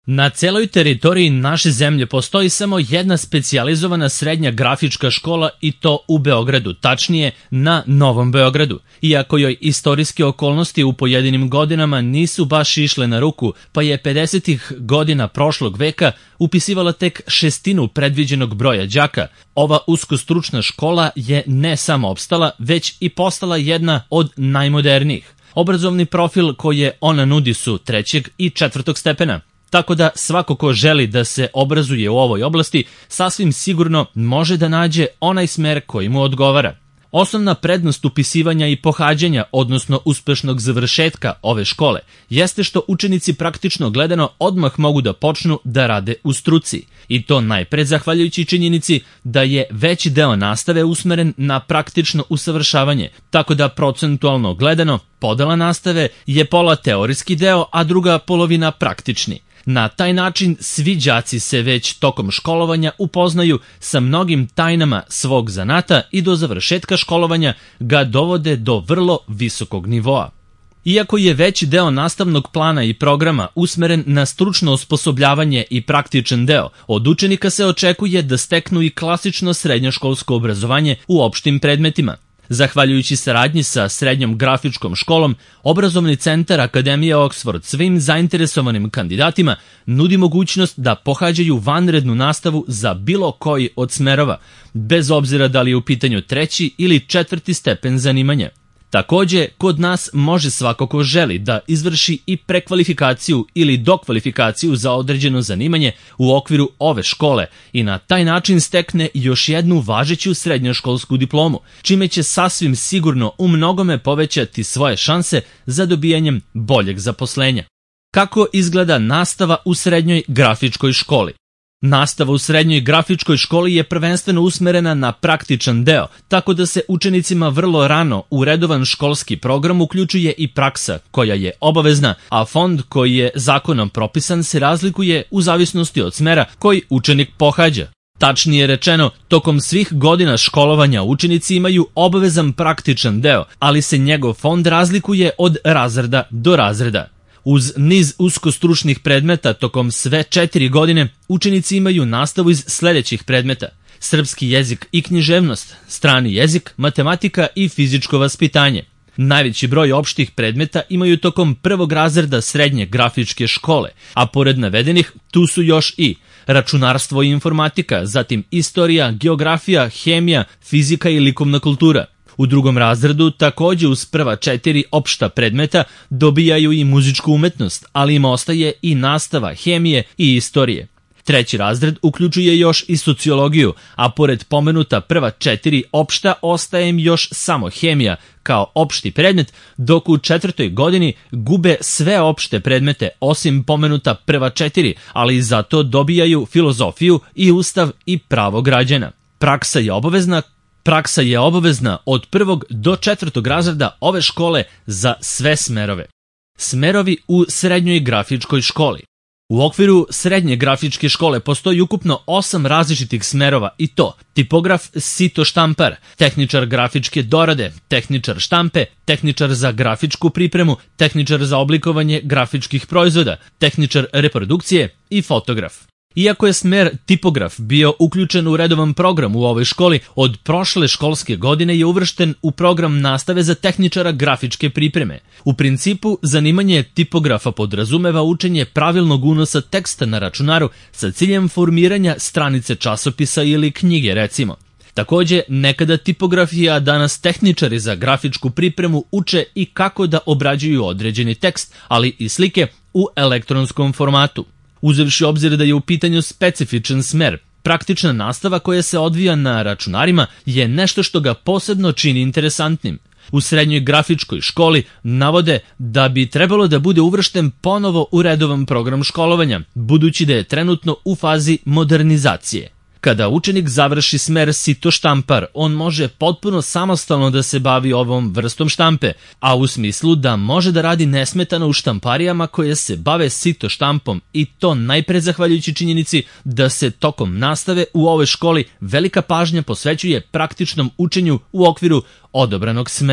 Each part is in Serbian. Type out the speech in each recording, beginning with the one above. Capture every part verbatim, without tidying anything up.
Na celoj teritoriji naše zemlje postoji samo jedna specijalizovana srednja grafička škola i to u Beogradu, tačnije na Novom Beogradu. Iako joj istorijske okolnosti u pojedinim godinama nisu baš išle na ruku, pa je pedesetih godina prošlog veka upisivala tek šestinu predviđenog broja đaka, ova uskostručna škola je ne samo opstala, već i postala jedna od najmodernijih. Obrazovni profil koje ona nudi su trećeg i četvrtog stepena. Tako da svako ko želi da se obrazuje u ovoj oblasti sasvim sigurno može da nađe onaj smer koji mu odgovara. Osnovna prednost upisivanja i pohađanja, odnosno uspešnog završetka ove škole, jeste što učenici praktično gledano odmah mogu da počnu da rade u struci. I to najpred zahvaljujući činjenici da je veći deo nastave usmeren na praktično usavršavanje, tako da procentualno gledano podela nastave je pola teorijski deo, a druga polovina praktični. Na taj način svi đaci se već tokom školovanja upoznaju sa mnogim tajnama svog zanata i do završetka školovanja ga dovode do vrlo visokog nivoa. Iako je veći deo nastavnog plana i programa usmeren na stručno osposobljavanje i praktičan deo, od učenika se očekuje da steknu i klasično srednjoškolsko obrazovanje u opštim predmetima. Zahvaljujući saradnji sa srednjom grafičkom školom, obrazovni centar Akademije Oxford svim zainteresovanim kandidatima nudi mogućnost da pohađaju vanrednu nastavu za bilo koji od smerova, bez obzira da li je u pitanju treći ili četvrti stepen zanimanja. Takođe, kod nas može svako ko želi da izvrši i prekvalifikaciju ili dokvalifikaciju za određeno zanimanje u okviru ove škole i na taj način stekne još jednu važeću srednjoškolsku diplomu, čime će sasvim sigurno u mnogome povećati svoje šanse za dobijanjem boljeg zaposlenja. Kako izgleda nastava u srednjoj grafičkoj školi? Nastava u srednjoj grafičkoj školi je prvenstveno usmerena na praktičan deo, tako da se učenicima vrlo rano u redovan školski program uključuje i praksa, koja je obavezna, a fond koji je zakonom propisan se razlikuje u zavisnosti od smera koji učenik pohađa. Tačnije rečeno, tokom svih godina školovanja učenici imaju obavezan praktičan deo, ali se njegov fond razlikuje od razreda do razreda. Uz niz uskostručnih predmeta tokom sve četiri godine učenici imaju nastavu iz sledećih predmeta: srpski jezik i književnost, strani jezik, matematika i fizičko vaspitanje. Najveći broj opštih predmeta imaju tokom prvog razreda srednje grafičke škole, a pored navedenih tu su još i računarstvo i informatika, zatim istorija, geografija, hemija, fizika i likovna kultura. U drugom razredu takođe uz prva četiri opšta predmeta dobijaju i muzičku umetnost, ali im ostaje i nastava hemije i istorije. Treći razred uključuje još i sociologiju, a pored pomenuta prva četiri opšta ostaje im još samo hemija kao opšti predmet, dok u četvrtoj godini gube sve opšte predmete osim pomenuta prva četiri, ali i zato dobijaju filozofiju i ustav i pravo građana. Praksa je obavezna Praksa je obavezna od prvog do četvrtog razreda ove škole za sve smerove. Smerovi u srednjoj grafičkoj školi. U okviru srednje grafičke škole postoji ukupno osam različitih smerova i to: tipograf, sito štampar, tehničar grafičke dorade, tehničar štampe, tehničar za grafičku pripremu, tehničar za oblikovanje grafičkih proizvoda, tehničar reprodukcije i fotograf. Iako je smer tipograf bio uključen u redovan program u ovoj školi, od prošle školske godine je uvršten u program nastave za tehničara grafičke pripreme. U principu, zanimanje tipografa podrazumeva učenje pravilnog unosa teksta na računaru sa ciljem formiranja stranice časopisa ili knjige, recimo. Takođe, nekada tipografi, a danas tehničari za grafičku pripremu uče i kako da obrađuju određeni tekst, ali i slike u elektronskom formatu. Uzevši obzir da je u pitanju specifičan smer, praktična nastava koja se odvija na računarima je nešto što ga posebno čini interesantnim. U srednjoj grafičkoj školi navode da bi trebalo da bude uvršten ponovo u redovan program školovanja, budući da je trenutno u fazi modernizacije. Kada učenik završi smer sito štampar, on može potpuno samostalno da se bavi ovom vrstom štampe, a u smislu da može da radi nesmetano u štamparijama koje se bave sito štampom, i to najpre zahvaljujući činjenici da se tokom nastave u ovoj školi velika pažnja posvećuje praktičnom učenju u okviru odabranog smera.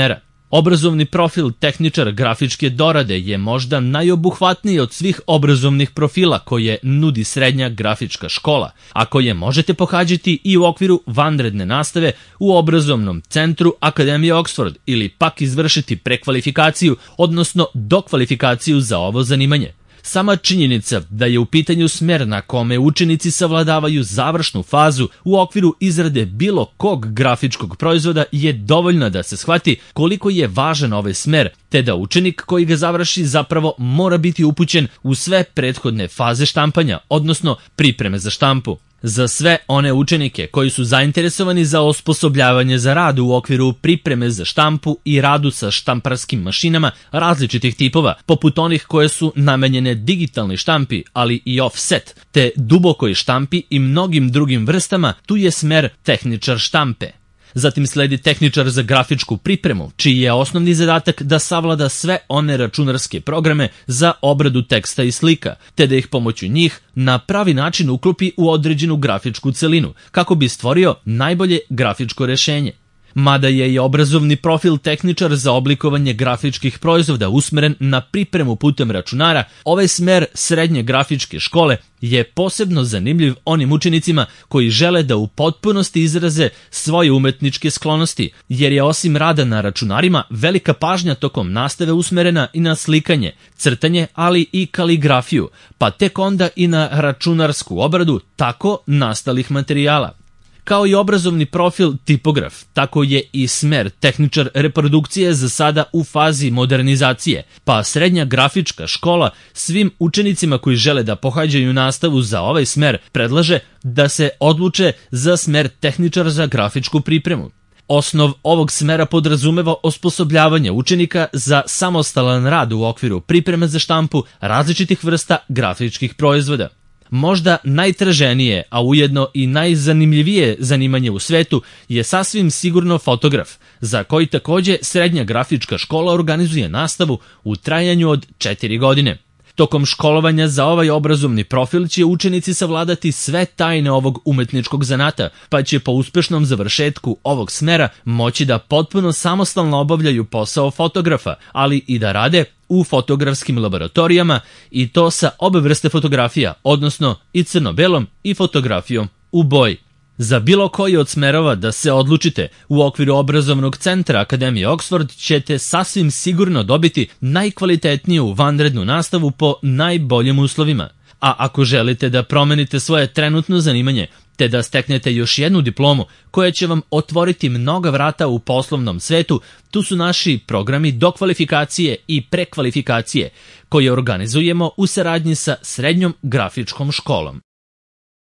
Obrazovni profil tehničar grafičke dorade je možda najobuhvatniji od svih obrazovnih profila koje nudi srednja grafička škola, a koje možete pohađati i u okviru vanredne nastave u obrazovnom centru Akademije Oxford ili pak izvršiti prekvalifikaciju, odnosno dokvalifikaciju za ovo zanimanje. Sama činjenica da je u pitanju smer na kome učenici savladavaju završnu fazu u okviru izrade bilo kog grafičkog proizvoda je dovoljna da se shvati koliko je važan ovaj smer, te da učenik koji ga završi zapravo mora biti upućen u sve prethodne faze štampanja, odnosno pripreme za štampu. Za sve one učenike koji su zainteresovani za osposobljavanje za rad u okviru pripreme za štampu i radu sa štamparskim mašinama različitih tipova, poput onih koje su namenjene digitalnoj štampi, ali i offset, te dubokoj štampi i mnogim drugim vrstama, tu je smer tehničar štampe. Zatim sledi tehničar za grafičku pripremu, čiji je osnovni zadatak da savlada sve one računarske programe za obradu teksta i slika, te da ih pomoću njih na pravi način uklopi u određenu grafičku celinu, kako bi stvorio najbolje grafičko rešenje. Mada je i obrazovni profil tehničar za oblikovanje grafičkih proizvoda usmeren na pripremu putem računara, ovaj smer srednje grafičke škole je posebno zanimljiv onim učenicima koji žele da u potpunosti izraze svoje umetničke sklonosti, jer je osim rada na računarima velika pažnja tokom nastave usmerena i na slikanje, crtanje, ali i kaligrafiju, pa tek onda i na računarsku obradu tako nastalih materijala. Kao i obrazovni profil tipograf, tako je i smer tehničar reprodukcije za sada u fazi modernizacije, pa srednja grafička škola svim učenicima koji žele da pohađaju nastavu za ovaj smer predlaže da se odluče za smer tehničar za grafičku pripremu. Osnov ovog smera podrazumeva osposobljavanje učenika za samostalan rad u okviru pripreme za štampu različitih vrsta grafičkih proizvoda. Možda najtraženije, a ujedno i najzanimljivije zanimanje u svetu je sasvim sigurno fotograf, za koji takođe srednja grafička škola organizuje nastavu u trajanju od četiri godine. Tokom školovanja za ovaj obrazovni profil će učenici savladati sve tajne ovog umetničkog zanata, pa će po uspešnom završetku ovog smera moći da potpuno samostalno obavljaju posao fotografa, ali i da rade u fotografskim laboratorijama i to sa obe vrste fotografija, odnosno i crno-belom i fotografijom u boji. Za bilo koji od smerova da se odlučite u okviru obrazovnog centra Akademije Oxford ćete sasvim sigurno dobiti najkvalitetniju vanrednu nastavu po najboljim uslovima. A ako želite da promenite svoje trenutno zanimanje, te da steknete još jednu diplomu koja će vam otvoriti mnoga vrata u poslovnom svetu, tu su naši programi dokvalifikacije i prekvalifikacije koje organizujemo u saradnji sa Srednjom grafičkom školom.